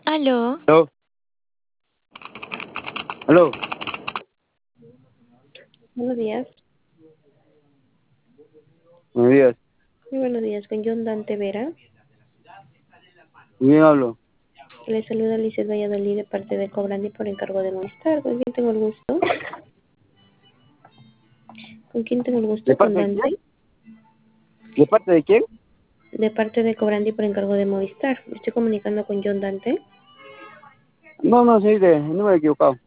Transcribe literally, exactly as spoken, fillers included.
Aló, Aló, aló, Buenos días. buenos días. Muy buenos días, con John Dante Vera. ¿Con quién hablo? Le saluda Lizeth Valladolid de parte de Cobrandi por encargo de Movistar. ¿Con quién tengo el gusto? ¿Con quién tengo el ¿De gusto? ¿Con parte de quién? Dante? ¿De parte de quién? De parte de Cobrandi por encargo de Movistar. Me estoy comunicando con John Dante. No, no, sí, de, no me he equivocado.